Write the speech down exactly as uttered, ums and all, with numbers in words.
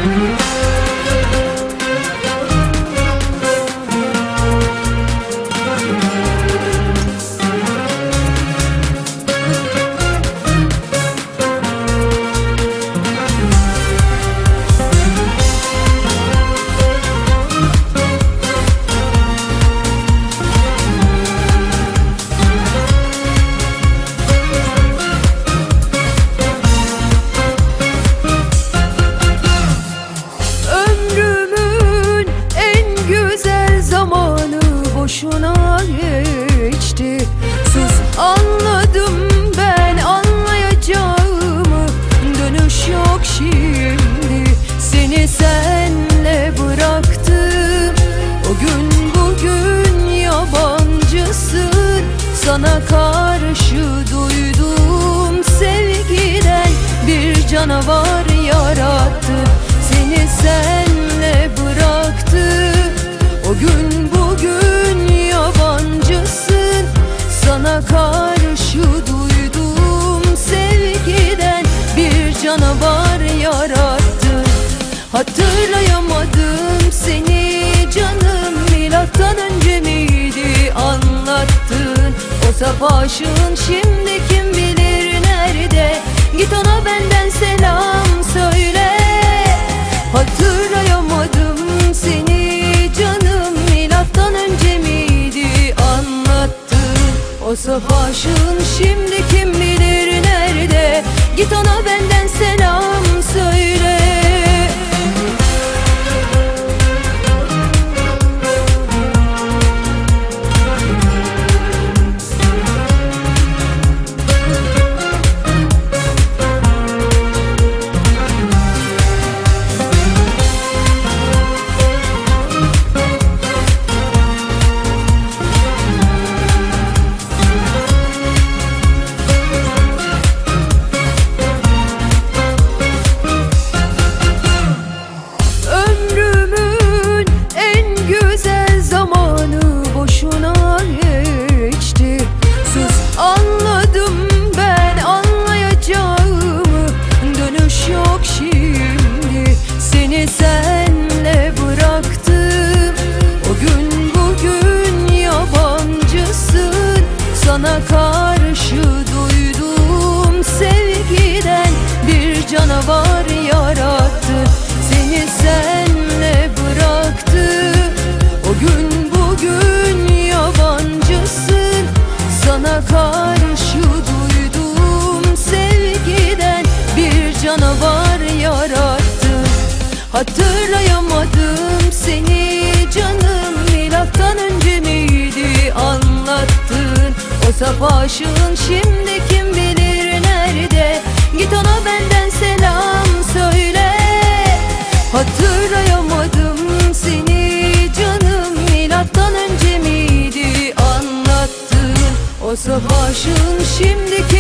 Boşuna geçti. Sus, anladım ben anlayacağımı. Dönüş yok şimdi. Seni senle bıraktım. O gün bugün yabancısın. Sana karşı duydum sevgiden bir canavar yarattı. Seni senle bıraktım. O gün bugün yabancısın. Sana karşı duydum sevgiden bir canavar yarattı. Hatırlayamadım seni canım, milattan önce miydi anlattın. O savaşın şimdi kim bilir nerede. Git ona benden selam söyle. Hatırlayamadım seni canım, milattan önce miydi anlattın. O savaşın şimdi kim bilir nerede. Git ona benden selam söyle. Senle bıraktım. O gün bugün yabancısın. Sana karşı duydum sevgiden bir canavar yarattı. Seni senle bıraktım. O gün bugün yabancısın. Sana karşı duydum sevgiden bir canavar yarattı. Hatırlayamadım seni canım, milattan önce miydi anlattın. O savaşın şimdi kim bilir nerede. Git ona benden selam söyle. Hatırlayamadım seni canım, milattan önce miydi anlattın. O savaşın şimdi kim